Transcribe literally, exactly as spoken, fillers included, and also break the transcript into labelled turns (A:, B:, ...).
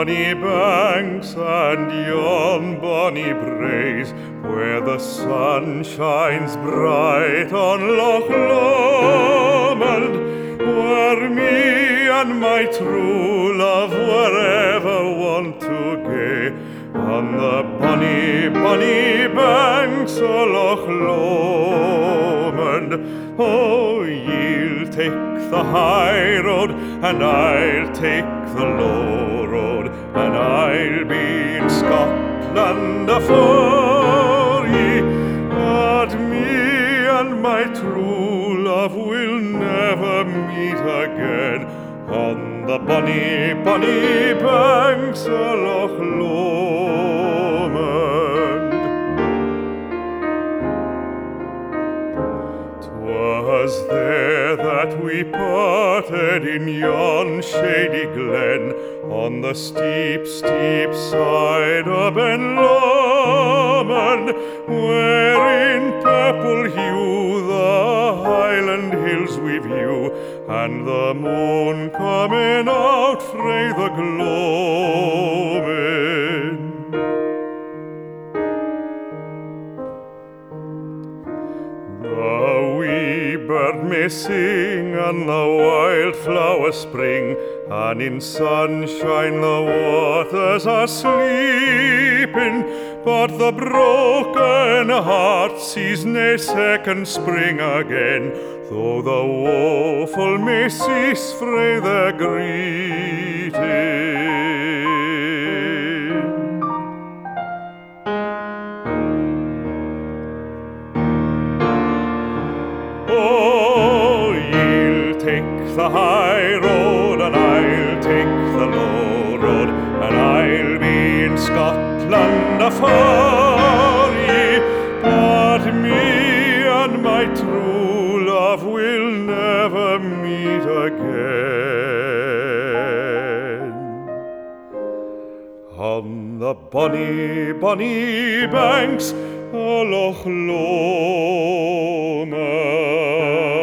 A: bonny banks and yon bonny braes, where the sun shines bright on Loch Lomond, where me and my true love were ever wont to gae, on the bonny, bonny banks o' Loch Lomond. Oh, ye'll take the high road, and I'll take the low road, and I'll be in Scotland afore ye. But me and my true love will never meet again on the bonny, bonny banks o' Loch Lomond. 'Twas there that we parted in yon shady glen, on the steep, steep side of Ben Lomond, where in purple hue the Highland hills we view, and the moon coming out frae the gloaming. The wee bird may sing and the wildflowers spring, and in sunshine the waters are sleeping, but the broken heart sees nae second spring again, though the woeful may cease frae their greeting. Oh, ye'll take the high road, and I'll take the low road, and I'll be in Scotland afore ye. But me and my true love will never meet again on the bonny, bonny banks o' Loch Lomond.